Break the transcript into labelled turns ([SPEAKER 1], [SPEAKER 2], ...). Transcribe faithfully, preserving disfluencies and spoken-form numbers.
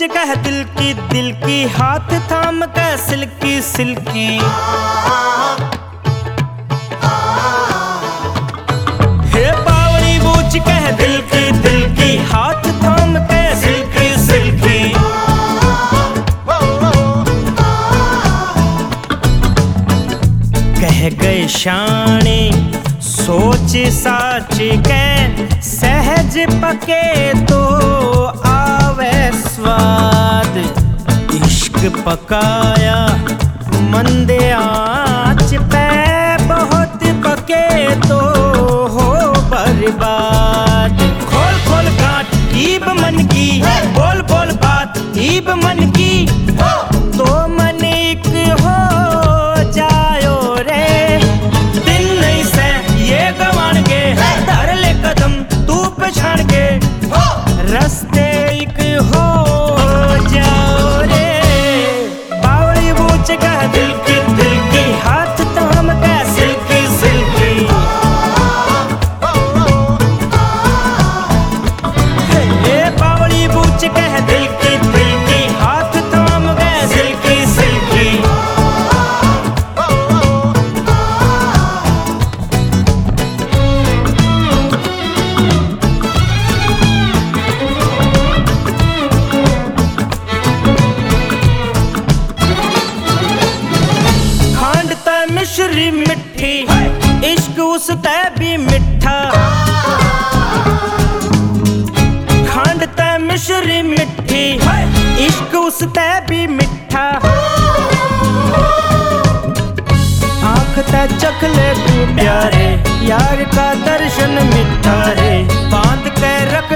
[SPEAKER 1] कह दिल की दिल की, हाथ थाम के सिल्की सिल्की। हे बावली बूझ कह दिल की दिल की, हाथ थाम के सिल्की सिल्की। कह गए शाने सोच साच के, सहज पके तो आवे स्वाद। इश्क पकाया मंदे आँच पे, बहुत पके तो हो बर्बाद। खोल खोल गांठ ईब मन की, बोल बोल बात ईब मन की, तो मन एक हो जायो रे। दिन नहीं से ये गवान के, धर ले कदम तू पछाड़ के, रस्ते एक हो जाओ रे। बावली बूझ कह दिल की दिल की, हाथ थाम के सिल्की सिल्की। हे बावली बूझ कह दिल की दिल की, हाथ थाम के सिल्की सिल्की। मिश्री मिठी, इश्क उसते भी मिठा। खंड ते मिश्री मिठी, इश्क उसते भी मिठा। आँख ते चख ले तू प्यारे, यार का दर्शन मिठा रे। बांध के रख